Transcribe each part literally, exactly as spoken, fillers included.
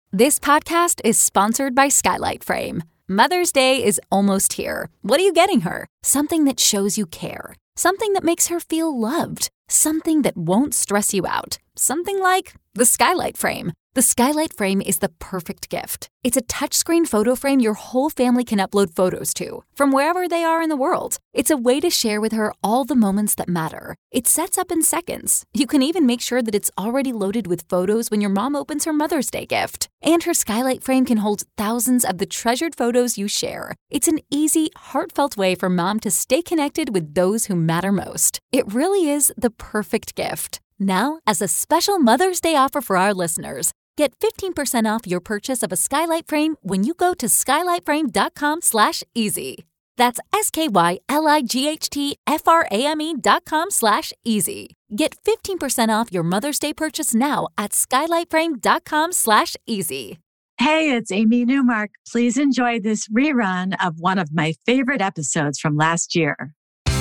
This podcast is sponsored by Skylight Frame. Mother's Day is almost here. What are you getting her? Something that shows you care. Something that makes her feel loved. Something that won't stress you out. Something like the Skylight Frame. The Skylight Frame is the perfect gift. It's a touchscreen photo frame your whole family can upload photos to, from wherever they are in the world. It's a way to share with her all the moments that matter. It sets up in seconds. You can even make sure that it's already loaded with photos when your mom opens her Mother's Day gift. And her Skylight Frame can hold thousands of the treasured photos you share. It's an easy, heartfelt way for mom to stay connected with those who matter most. It really is the perfect gift. Now, as a special Mother's Day offer for our listeners, get fifteen percent off your purchase of a Skylight Frame when you go to skylightframe.com slash easy. That's S-K-Y-L-I-G-H-T-F-R-A-M-E dot com slash easy. Get fifteen percent off your Mother's Day purchase now at skylightframe.com slash easy. Hey, it's Amy Newmark. Please enjoy this rerun of one of my favorite episodes from last year.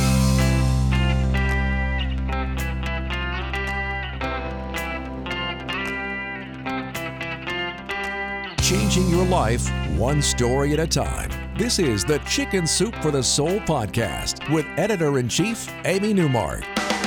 Changing your life one story at a time. This is the Chicken Soup for the Soul podcast with editor-in-chief Amy Newmark.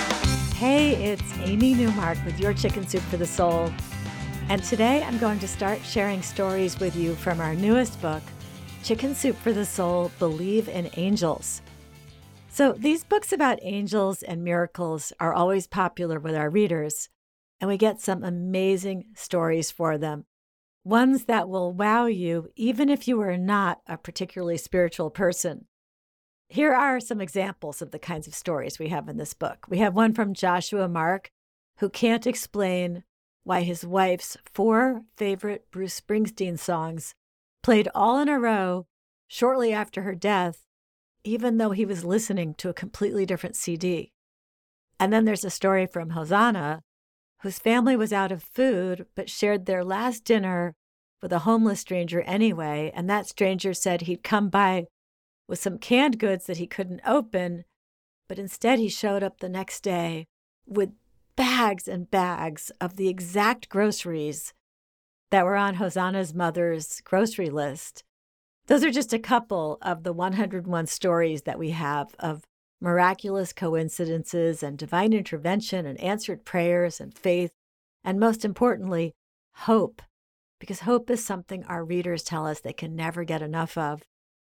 Hey, it's Amy Newmark with your Chicken Soup for the Soul. And today I'm going to start sharing stories with you from our newest book, Chicken Soup for the Soul, Believe in Angels. So these books about angels and miracles are always popular with our readers, and we get some amazing stories for them. Ones that will wow you even if you are not a particularly spiritual person. Here are some examples of the kinds of stories we have in this book. We have one from Joshua Mark, who can't explain why his wife's four favorite Bruce Springsteen songs played all in a row shortly after her death, even though he was listening to a completely different C D. And then there's a story from Hosanna, whose family was out of food but shared their last dinner with a homeless stranger anyway, and that stranger said he'd come by with some canned goods that he couldn't open, but instead he showed up the next day with bags and bags of the exact groceries that were on Hosanna's mother's grocery list. Those are just a couple of the one hundred one stories that we have of miraculous coincidences and divine intervention and answered prayers and faith, and most importantly, hope, because hope is something our readers tell us they can never get enough of.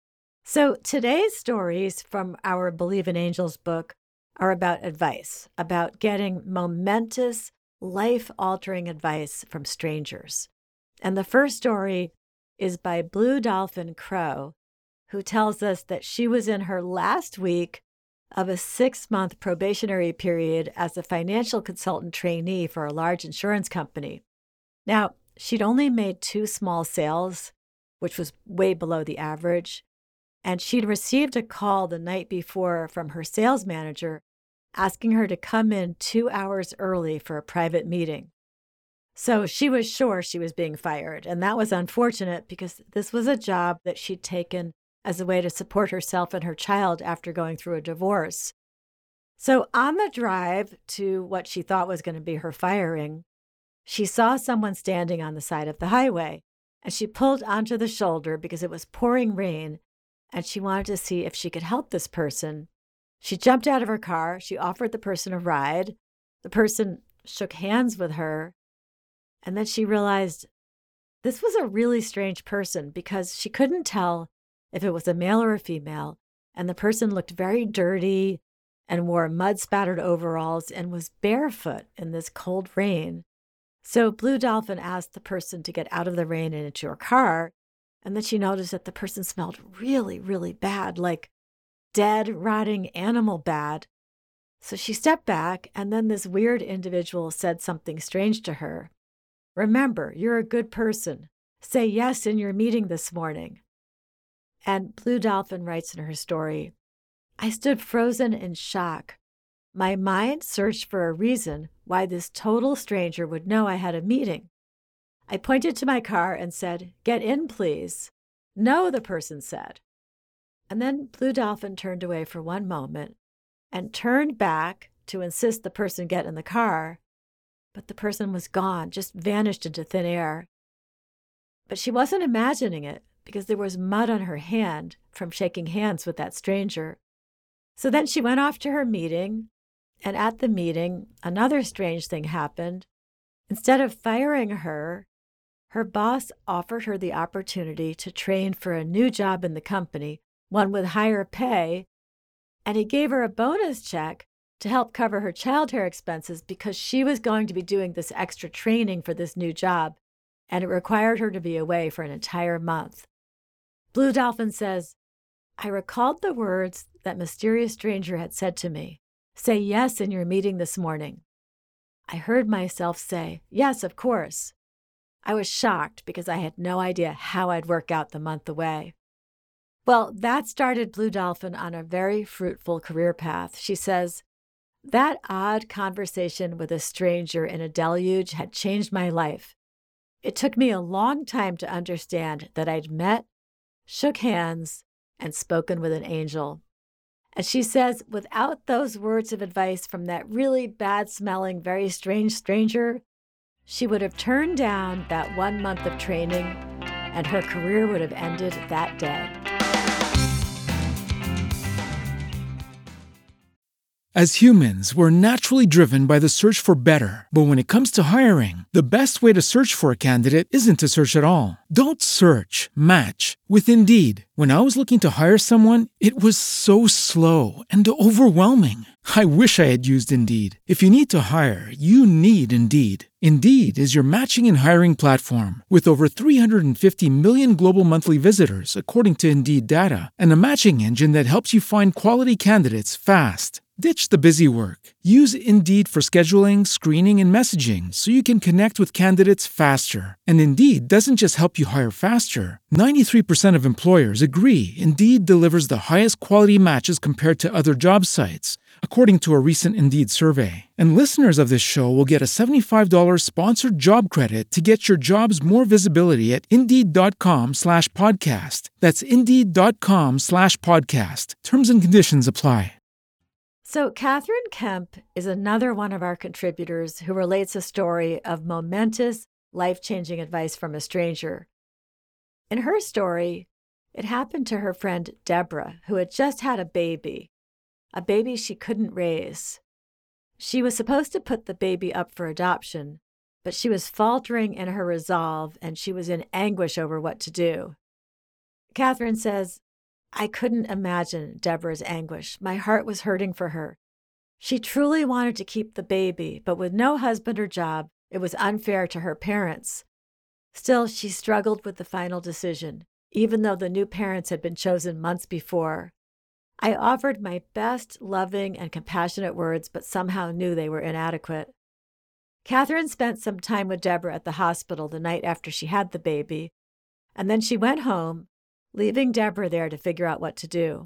So today's stories from our Believe in Angels book are about advice, about getting momentous, life-altering advice from strangers. And the first story is by Blue Dolphin Crow, who tells us that she was in her last week of a six-month probationary period as a financial consultant trainee for a large insurance company. Now, she'd only made two small sales, which was way below the average, and she'd received a call the night before from her sales manager asking her to come in two hours early for a private meeting. So she was sure she was being fired, and that was unfortunate because this was a job that she'd taken as a way to support herself and her child after going through a divorce. So on the drive to what she thought was going to be her firing, she saw someone standing on the side of the highway, and she pulled onto the shoulder because it was pouring rain, and she wanted to see if she could help this person. She jumped out of her car. She offered the person a ride. The person shook hands with her, and then she realized this was a really strange person because she couldn't tell if it was a male or a female, and the person looked very dirty and wore mud-spattered overalls and was barefoot in this cold rain. So Blue Dolphin asked the person to get out of the rain and into her car, and then she noticed that the person smelled really, really bad, like dead, rotting animal bad. So she stepped back, and then this weird individual said something strange to her. "Remember, you're a good person. Say yes in your meeting this morning." And Blue Dolphin writes in her story, "I stood frozen in shock. My mind searched for a reason why this total stranger would know I had a meeting. I pointed to my car and said, 'Get in, please.' 'No,' the person said." And then Blue Dolphin turned away for one moment and turned back to insist the person get in the car, but the person was gone, just vanished into thin air. But she wasn't imagining it because there was mud on her hand from shaking hands with that stranger. So then she went off to her meeting, and at the meeting, another strange thing happened. Instead of firing her, her boss offered her the opportunity to train for a new job in the company, one with higher pay, and he gave her a bonus check to help cover her childcare expenses because she was going to be doing this extra training for this new job, and it required her to be away for an entire month. Blue Dolphin says, I recalled the words that mysterious stranger had said to me. Say yes in your meeting this morning. I heard myself say, yes, of course. I was shocked because I had no idea how I'd work out the month away. Well, that started Blue Dolphin on a very fruitful career path. She says, that odd conversation with a stranger in a deluge had changed my life. It took me a long time to understand that I'd met, shook hands, and spoken with an angel. And she says, without those words of advice from that really bad-smelling, very strange stranger, she would have turned down that one month of training, and her career would have ended that day. As humans, we're naturally driven by the search for better. But when it comes to hiring, the best way to search for a candidate isn't to search at all. Don't search, match with Indeed. When I was looking to hire someone, it was so slow and overwhelming. I wish I had used Indeed. If you need to hire, you need Indeed. Indeed is your matching and hiring platform with over three hundred fifty million global monthly visitors, according to Indeed data, and a matching engine that helps you find quality candidates fast. Ditch the busy work. Use Indeed for scheduling, screening, and messaging so you can connect with candidates faster. And Indeed doesn't just help you hire faster. ninety-three percent of employers agree Indeed delivers the highest quality matches compared to other job sites, according to a recent Indeed survey. And listeners of this show will get a seventy-five dollars sponsored job credit to get your jobs more visibility at Indeed.com slash podcast. That's Indeed.com slash podcast. Terms and conditions apply. So Catherine Kemp is another one of our contributors who relates a story of momentous, life-changing advice from a stranger. In her story, it happened to her friend Deborah, who had just had a baby, a baby she couldn't raise. She was supposed to put the baby up for adoption, but she was faltering in her resolve and she was in anguish over what to do. Catherine says, I couldn't imagine Deborah's anguish. My heart was hurting for her. She truly wanted to keep the baby, but with no husband or job, it was unfair to her parents. Still, she struggled with the final decision, even though the new parents had been chosen months before. I offered my best, loving, and compassionate words, but somehow knew they were inadequate. Catherine spent some time with Deborah at the hospital the night after she had the baby, and then she went home, leaving Deborah there to figure out what to do.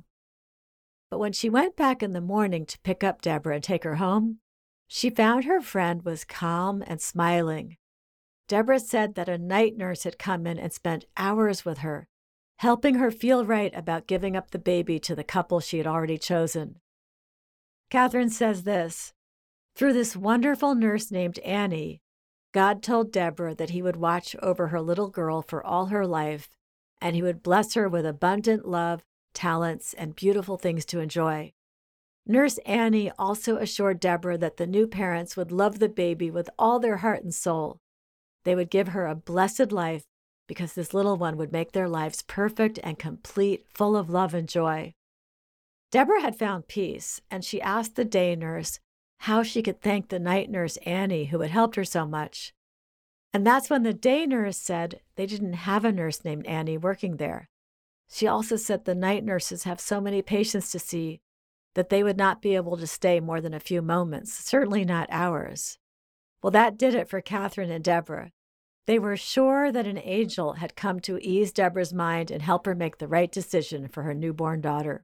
But when she went back in the morning to pick up Deborah and take her home, she found her friend was calm and smiling. Deborah said that a night nurse had come in and spent hours with her, helping her feel right about giving up the baby to the couple she had already chosen. Catherine says this, through this wonderful nurse named Annie, God told Deborah that he would watch over her little girl for all her life, and he would bless her with abundant love, talents, and beautiful things to enjoy. Nurse Annie also assured Deborah that the new parents would love the baby with all their heart and soul. They would give her a blessed life because this little one would make their lives perfect and complete, full of love and joy. Deborah had found peace, and she asked the day nurse how she could thank the night nurse Annie who had helped her so much. And that's when the day nurse said they didn't have a nurse named Annie working there. She also said the night nurses have so many patients to see that they would not be able to stay more than a few moments, certainly not hours. Well, that did it for Catherine and Deborah. They were sure that an angel had come to ease Deborah's mind and help her make the right decision for her newborn daughter.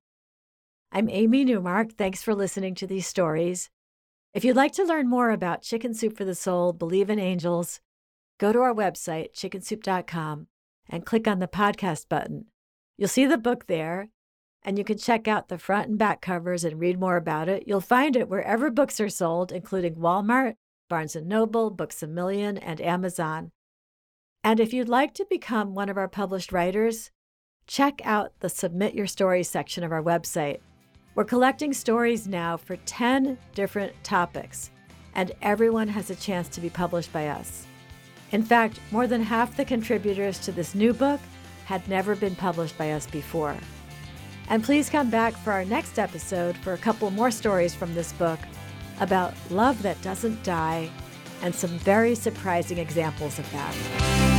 I'm Amy Newmark. Thanks for listening to these stories. If you'd like to learn more about Chicken Soup for the Soul, Believe in Angels, go to our website, chicken soup dot com, and click on the podcast button. You'll see the book there, and you can check out the front and back covers and read more about it. You'll find it wherever books are sold, including Walmart, Barnes and Noble, Books A Million, and Amazon. And if you'd like to become one of our published writers, check out the Submit Your Stories section of our website. We're collecting stories now for ten different topics, and everyone has a chance to be published by us. In fact, more than half the contributors to this new book had never been published by us before. And please come back for our next episode for a couple more stories from this book about love that doesn't die and some very surprising examples of that.